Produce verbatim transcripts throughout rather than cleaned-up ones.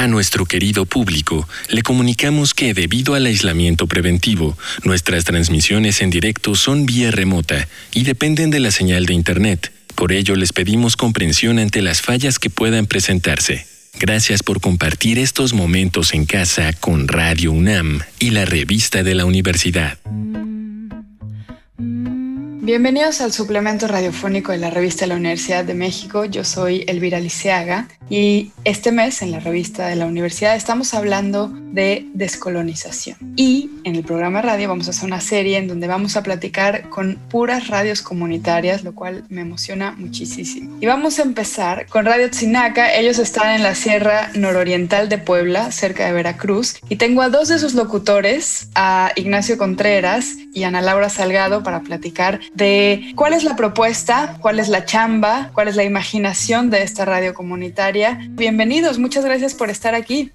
A nuestro querido público, le comunicamos que debido al aislamiento preventivo, nuestras transmisiones en directo son vía remota y dependen de la señal de Internet. Por ello, les pedimos comprensión ante las fallas que puedan presentarse. Gracias por compartir estos momentos en casa con Radio UNAM y la revista de la universidad. Bienvenidos al suplemento radiofónico de la revista de la Universidad de México. Yo soy Elvira Liceaga y este mes en la revista de la universidad estamos hablando de descolonización. Y en el programa radio vamos a hacer una serie en donde vamos a platicar con puras radios comunitarias, lo cual me emociona muchísimo. Y vamos a empezar con Radio Tzinaca. Ellos están en la Sierra Nororiental de Puebla, cerca de Veracruz. Y tengo a dos de sus locutores, a Ignacio Contreras y Ana Laura Salgado, para platicar de cuál es la propuesta, cuál es la chamba, cuál es la imaginación de esta radio comunitaria. Bienvenidos, muchas gracias por estar aquí.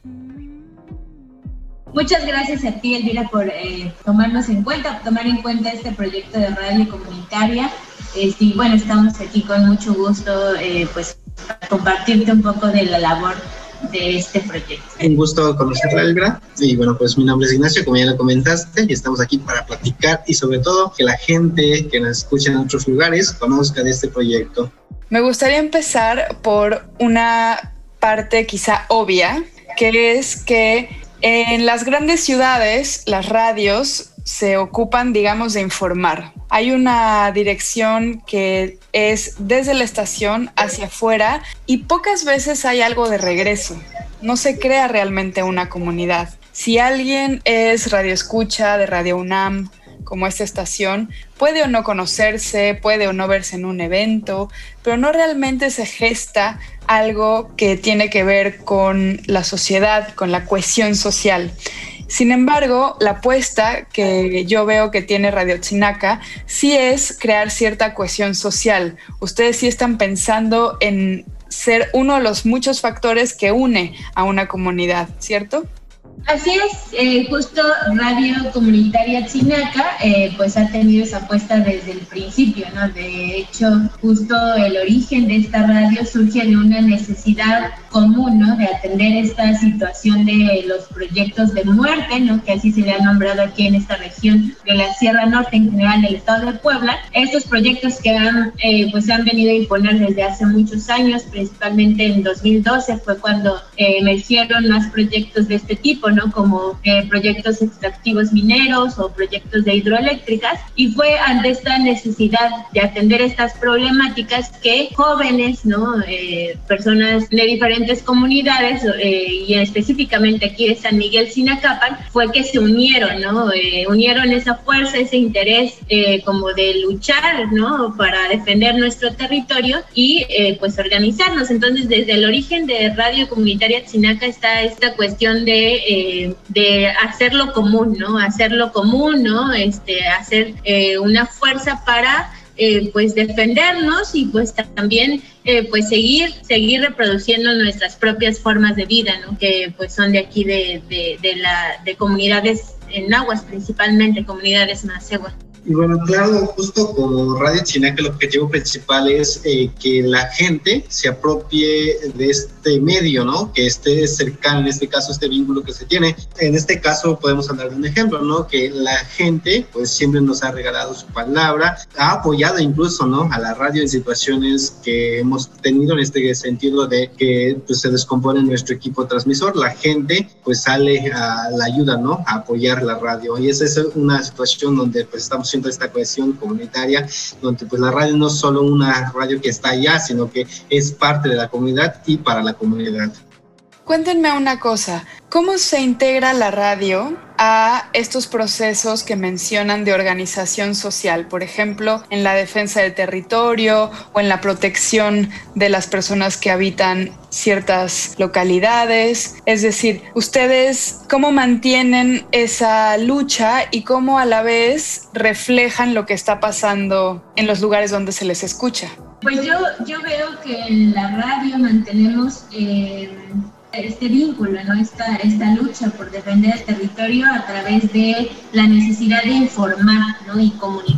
Muchas gracias a ti, Elvira, por eh, tomarnos en cuenta, tomar en cuenta este proyecto de radio comunitaria. Este, y bueno, estamos aquí con mucho gusto, eh, pues, para compartirte un poco de la labor de este proyecto. Un gusto conocerla, Elvira. Y bueno, pues mi nombre es Ignacio, como ya lo comentaste, y estamos aquí para platicar y sobre todo que la gente que nos escucha en otros lugares conozca de este proyecto. Me gustaría empezar por una parte quizá obvia, que es que en las grandes ciudades las radios se ocupan, digamos, de informar. Hay una dirección que es desde la estación hacia afuera y pocas veces hay algo de regreso. No se crea realmente una comunidad. Si alguien es radioescucha de Radio UNAM, como esta estación, puede o no conocerse, puede o no verse en un evento, pero no realmente se gesta algo que tiene que ver con la sociedad, con la cohesión social. Sin embargo, la apuesta que yo veo que tiene Radio Tzinaca sí es crear cierta cohesión social. Ustedes sí están pensando en ser uno de los muchos factores que une a una comunidad, ¿cierto? Así es, eh, justo Radio Comunitaria Tzinaca eh, pues ha tenido esa apuesta desde el principio, ¿no? De hecho, justo el origen de esta radio surge de una necesidad común, ¿no? De atender esta situación de los proyectos de muerte, ¿no? Que así se le ha nombrado aquí en esta región de la Sierra Norte, en general del estado de Puebla. Estos proyectos que han, eh, pues se han venido a imponer desde hace muchos años, principalmente en dos mil doce fue cuando eh, emergieron más proyectos de este tipo, ¿no? Como eh, proyectos extractivos mineros o proyectos de hidroeléctricas, y fue ante esta necesidad de atender estas problemáticas que jóvenes, ¿no? Eh, personas de diferentes comunidades eh, y específicamente aquí de San Miguel Sinacapan, fue que se unieron, ¿no? Eh, unieron esa fuerza, ese interés eh, como de luchar, ¿no? Para defender nuestro territorio y eh, pues organizarnos. Entonces, desde el origen de Radio Comunitaria Tzinaca está esta cuestión de eh, de hacerlo común, ¿no? Hacerlo común, ¿no? Este, hacer eh, una fuerza para eh, pues defendernos y pues también eh, pues seguir seguir reproduciendo nuestras propias formas de vida, ¿no? Que pues son de aquí de de, de la de comunidades en náhuatl, principalmente comunidades macehuas. Y bueno, claro, justo como Radio Tzinaca el objetivo principal es eh, que la gente se apropie de este medio, ¿no? Que esté cercano, en este caso, este vínculo que se tiene. En este caso podemos hablar de un ejemplo, ¿no? Que la gente pues siempre nos ha regalado su palabra, ha apoyado incluso, ¿no? A la radio en situaciones que hemos tenido en este sentido de que pues, se descompone nuestro equipo transmisor. La gente pues sale a la ayuda, ¿no? A apoyar la radio. Y esa es una situación donde pues estamos esta cohesión comunitaria, donde pues la radio no es solo una radio que está allá, sino que es parte de la comunidad y para la comunidad. Cuéntenme una cosa, ¿cómo se integra la radio a estos procesos que mencionan de organización social? Por ejemplo, en la defensa del territorio o en la protección de las personas que habitan ciertas localidades. Es decir, ¿ustedes cómo mantienen esa lucha y cómo a la vez reflejan lo que está pasando en los lugares donde se les escucha? Pues yo, yo veo que en la radio mantenemos eh, este vínculo, ¿no? Esta, esta lucha por defender el territorio a través de la necesidad de informar, ¿no? Y comunicar.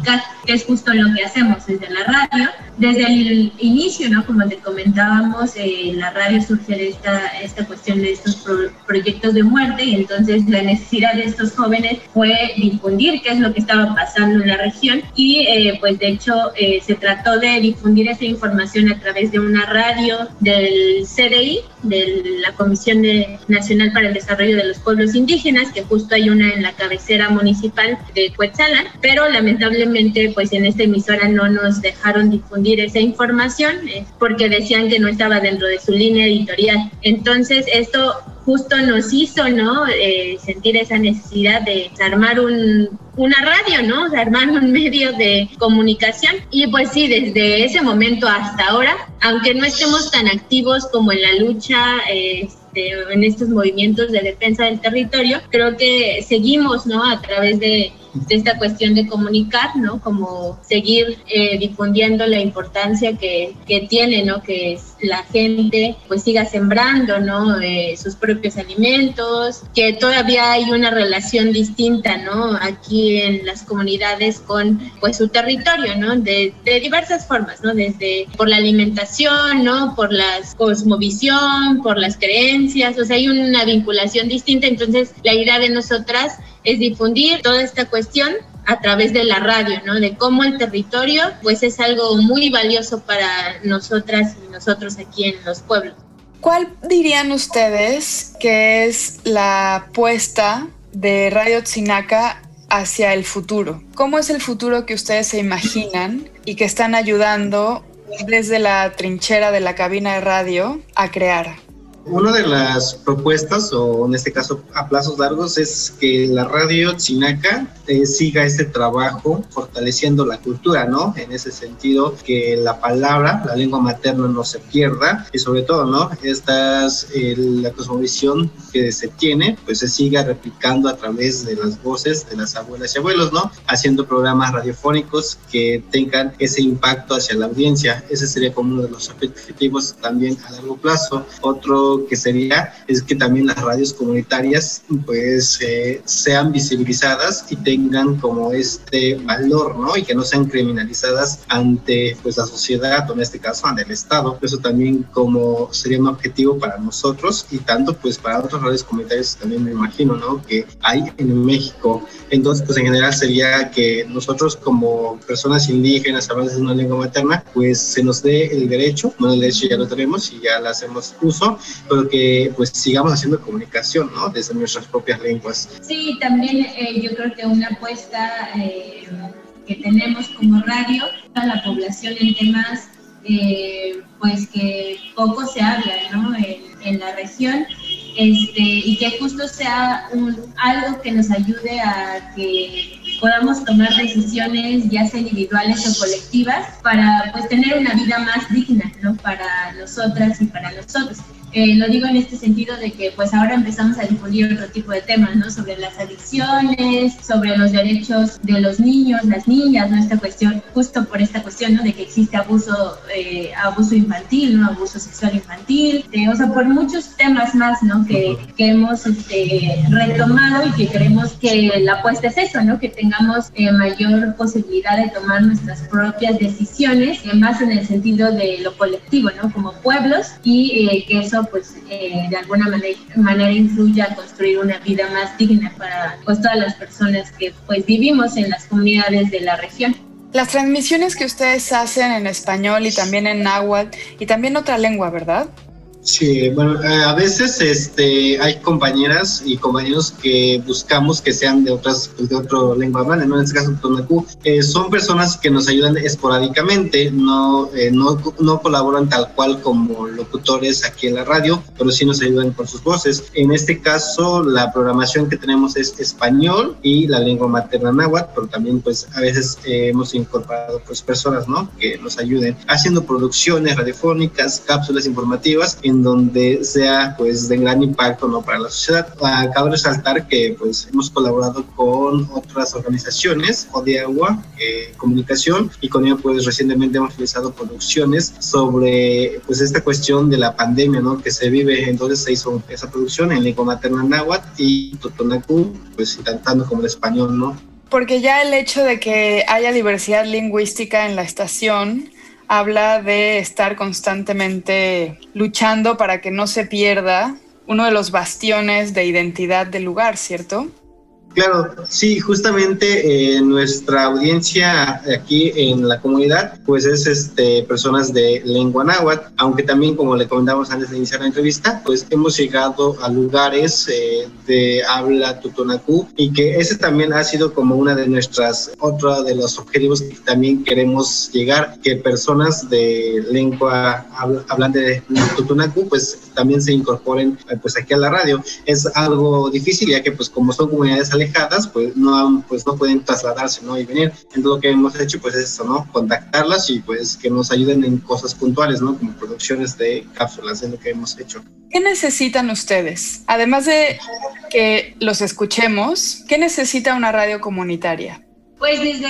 que es justo lo que hacemos desde la radio. Desde el inicio, ¿no? Como te comentábamos, eh, la radio surge de esta, esta cuestión de estos pro- proyectos de muerte, y entonces la necesidad de estos jóvenes fue difundir qué es lo que estaba pasando en la región, y eh, pues de hecho eh, se trató de difundir esa información a través de una radio del C D I, de la Comisión de, Nacional para el Desarrollo de los Pueblos Indígenas, que justo hay una en la cabecera municipal de Cuetzalan, pero lamentablemente pues en esta emisora no nos dejaron difundir esa información eh, porque decían que no estaba dentro de su línea editorial. Entonces esto justo nos hizo, ¿no? Eh, sentir esa necesidad de armar un, una radio, ¿no? De armar un medio de comunicación. Y pues sí, desde ese momento hasta ahora, aunque no estemos tan activos como en la lucha, eh, en estos movimientos de defensa del territorio, creo que seguimos, ¿no? A través de, de esta cuestión de comunicar, ¿no? Como seguir eh, difundiendo la importancia que, que tiene, ¿no? Que la gente pues siga sembrando, ¿no? Eh, sus propios alimentos, que todavía hay una relación distinta, ¿no? Aquí en las comunidades con pues su territorio, ¿no? De, de diversas formas, ¿no? Desde por la alimentación, ¿no? Por la cosmovisión, por las creencias, o sea, hay una vinculación distinta. Entonces la idea de nosotras es difundir toda esta cuestión a través de la radio, ¿no? De cómo el territorio pues es algo muy valioso para nosotras y nosotros aquí en los pueblos. ¿Cuál dirían ustedes que es la apuesta de Radio Tzinaka hacia el futuro? ¿Cómo es el futuro que ustedes se imaginan y que están ayudando desde la trinchera de la cabina de radio a crear? Una de las propuestas, o en este caso a plazos largos, es que la radio Tzinaka eh, siga este trabajo fortaleciendo la cultura, ¿no? En ese sentido, que la palabra, la lengua materna no se pierda, y sobre todo, ¿no? Estas, eh, la cosmovisión que se tiene, pues se siga replicando a través de las voces de las abuelas y abuelos, ¿no? Haciendo programas radiofónicos que tengan ese impacto hacia la audiencia. Ese sería como uno de los objetivos también a largo plazo. Otro que sería es que también las radios comunitarias pues eh, sean visibilizadas y tengan como este valor, ¿no? Y que no sean criminalizadas ante pues la sociedad, o en este caso ante el Estado. Eso también como sería un objetivo para nosotros, y tanto pues para otras radios comunitarias también me imagino, ¿no? Que hay en México. Entonces pues en general sería que nosotros como personas indígenas hablando de una lengua materna pues se nos dé el derecho, bueno, el derecho ya lo tenemos y ya le hacemos uso, pero que pues sigamos haciendo comunicación, ¿no? Desde nuestras propias lenguas. Sí, también eh, yo creo que una apuesta eh, que tenemos como radio a la población en temas eh, pues que poco se habla, ¿no? En, en la región, este, y que justo sea un, algo que nos ayude a que podamos tomar decisiones ya sea individuales o colectivas para pues tener una vida más digna, ¿no? Para nosotras y para nosotros. Eh, lo digo en este sentido de que pues ahora empezamos a difundir otro tipo de temas, ¿no? Sobre las adicciones, sobre los derechos de los niños, las niñas, ¿no? Esta cuestión, justo por esta cuestión, ¿no? De que existe abuso, eh, abuso infantil, ¿no? Abuso sexual infantil, eh, o sea, por muchos temas más, ¿no? Que, que hemos este, retomado, y que creemos que la apuesta es eso, ¿no? Que tengamos eh, mayor posibilidad de tomar nuestras propias decisiones, eh, más en el sentido de lo colectivo, ¿no? Como pueblos, y eh, que eso pues eh, de alguna manera, manera influye a construir una vida más digna para pues todas las personas que pues vivimos en las comunidades de la región. Las transmisiones que ustedes hacen en español y también en náhuatl y también otra lengua, ¿verdad? Sí, bueno, a veces este, hay compañeras y compañeros que buscamos que sean de otras, de otro lengua hablante, ¿no? En este caso, Tonacú. Eh, son personas que nos ayudan esporádicamente, no, eh, no, no colaboran tal cual como locutores aquí en la radio, pero sí nos ayudan con sus voces. En este caso, la programación que tenemos es español y la lengua materna náhuatl, pero también pues a veces eh, hemos incorporado pues personas, ¿no? Que nos ayuden haciendo producciones radiofónicas, cápsulas informativas, en donde sea pues de gran impacto, ¿no? Para la sociedad. Acabo de resaltar que pues hemos colaborado con otras organizaciones, Odiagua, eh, Comunicación, y con ella pues recientemente hemos realizado producciones sobre pues esta cuestión de la pandemia, ¿no? Que se vive. Entonces se hizo esa producción en lengua materna náhuatl y Totonacú, pues intentando como el español, ¿no? Porque ya el hecho de que haya diversidad lingüística en la estación habla de estar constantemente luchando para que no se pierda uno de los bastiones de identidad del lugar, ¿cierto? Claro, sí, justamente eh, nuestra audiencia aquí en la comunidad pues es este, personas de lengua náhuatl, aunque también, como le comentamos antes de iniciar la entrevista, pues hemos llegado a lugares eh, de habla totonacú, y que ese también ha sido como una de nuestras, otro de los objetivos que también queremos llegar, que personas de lengua hablante de totonacú pues también se incorporen pues aquí a la radio. Es algo difícil, ya que pues como son comunidades alejadas, pues no, pues no pueden trasladarse, ¿no? Y venir. Entonces lo que hemos hecho pues es eso, ¿no? Contactarlas y pues que nos ayuden en cosas puntuales, ¿no? Como producciones de cápsulas, es lo que hemos hecho. ¿Qué necesitan ustedes? Además de que los escuchemos, ¿qué necesita una radio comunitaria? Pues desde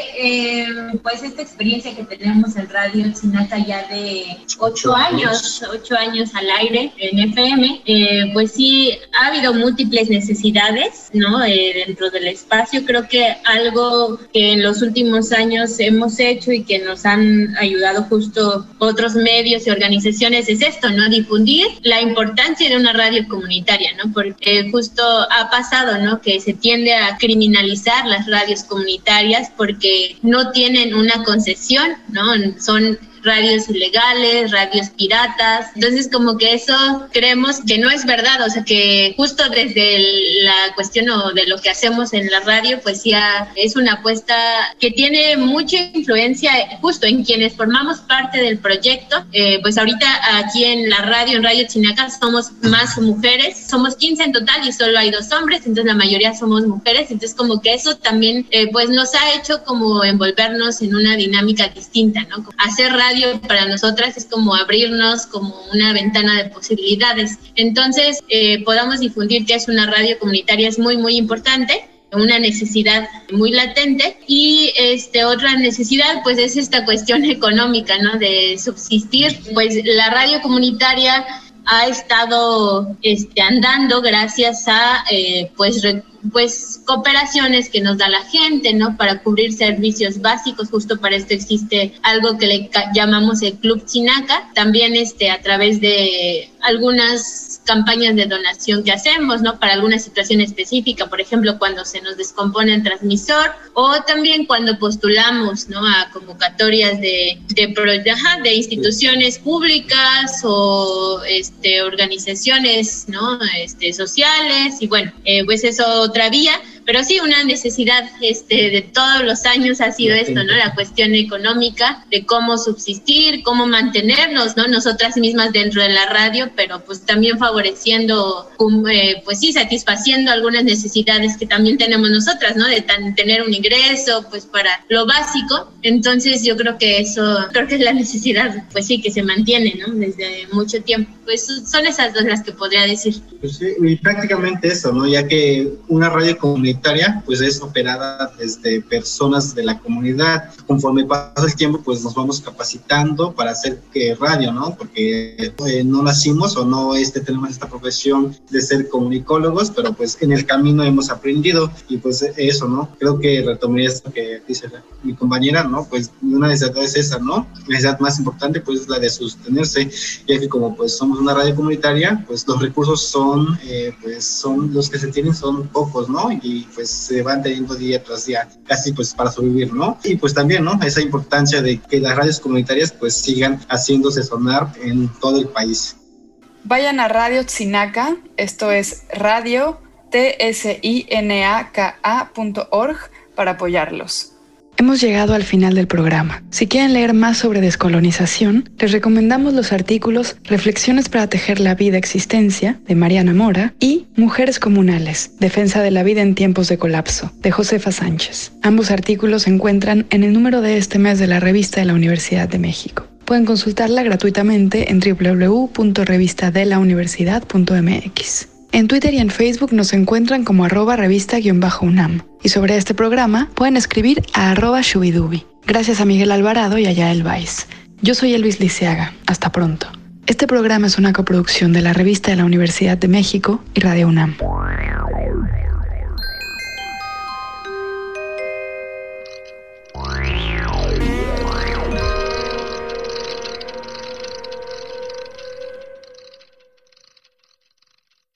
eh, pues esta experiencia que tenemos en Radio Tzinaca ya de ocho años, ocho años al aire en F M, eh, pues sí ha habido múltiples necesidades, ¿no? Eh, dentro del espacio. Creo que algo que en los últimos años hemos hecho y que nos han ayudado justo otros medios y organizaciones es esto, ¿no? Difundir la importancia de una radio comunitaria, ¿no? Porque justo ha pasado, ¿no? Que se tiende a criminalizar las radios comunitarias porque no tienen una concesión, ¿no? Son radios ilegales, radios piratas. Entonces, como que eso creemos que no es verdad, o sea, que justo desde el, la cuestión o de lo que hacemos en la radio, pues ya es una apuesta que tiene mucha influencia justo en quienes formamos parte del proyecto. Eh, pues ahorita aquí en la radio, en Radio Tzinaca, somos más mujeres, somos quince en total y solo hay dos hombres, entonces la mayoría somos mujeres, entonces como que eso también eh, pues nos ha hecho como envolvernos en una dinámica distinta, ¿no? Hacer radio para nosotras es como abrirnos como una ventana de posibilidades. Entonces, eh, podamos difundir que es una radio comunitaria es muy, muy importante, una necesidad muy latente. Y este, otra necesidad, pues, es esta cuestión económica, ¿no? De subsistir. Pues la radio comunitaria ha estado este, andando gracias a, eh, pues, recursos pues cooperaciones que nos da la gente, ¿no? Para cubrir servicios básicos. Justo para esto existe algo que le llamamos el Club Tzinaca, también este, a través de algunas campañas de donación que hacemos, ¿no? Para alguna situación específica, por ejemplo, cuando se nos descompone el transmisor, o también cuando postulamos, ¿no? A convocatorias de, de, ajá, de instituciones públicas o este, organizaciones, ¿no? Este, sociales, y bueno, eh, pues eso otra vía. Pero sí, una necesidad este, de todos los años ha sido esto, ¿no? La cuestión económica, de cómo subsistir, cómo mantenernos, ¿no? Nosotras mismas dentro de la radio, pero pues también favoreciendo, eh, pues sí, satisfaciendo algunas necesidades que también tenemos nosotras, ¿no? De tan, tener un ingreso, pues para lo básico. Entonces yo creo que eso, creo que es la necesidad, pues sí, que se mantiene, ¿no? Desde mucho tiempo. Pues son esas dos las que podría decir. Pues sí, y prácticamente eso, ¿no? Ya que una radio comunitaria pues es operada desde personas de la comunidad. Conforme pasa el tiempo, pues nos vamos capacitando para hacer que radio, ¿no? Porque eh, no nacimos o no este, tenemos esta profesión de ser comunicólogos, pero pues en el camino hemos aprendido, y pues eso, ¿no? Creo que retomé esto que dice mi compañera, ¿no? Pues una necesidad es esa, ¿no? La necesidad más importante pues es la de sostenerse, ya que como pues somos una radio comunitaria, pues los recursos son, eh, pues son los que se tienen son pocos, ¿no? Y pues se van teniendo día tras día, casi pues para sobrevivir, ¿no? Y pues también, ¿no? Esa importancia de que las radios comunitarias pues sigan haciéndose sonar en todo el país. Vayan a Radio Tzinaca, esto es radio T S I N A K A punto org para apoyarlos. Hemos llegado al final del programa. Si quieren leer más sobre descolonización, les recomendamos los artículos Reflexiones para tejer la vida existencia, de Mariana Mora, y Mujeres comunales, Defensa de la vida en tiempos de colapso, de Josefa Sánchez. Ambos artículos se encuentran en el número de este mes de la Revista de la Universidad de México. Pueden consultarla gratuitamente en doble u doble u doble u punto revista de la universidad punto m x. En Twitter y en Facebook nos encuentran como arroba revista-unam. Y sobre este programa pueden escribir a arroba shubidubi. Gracias a Miguel Alvarado y a Yael Weiss. Yo soy Elvis Liceaga. Hasta pronto. Este programa es una coproducción de la Revista de la Universidad de México y Radio UNAM.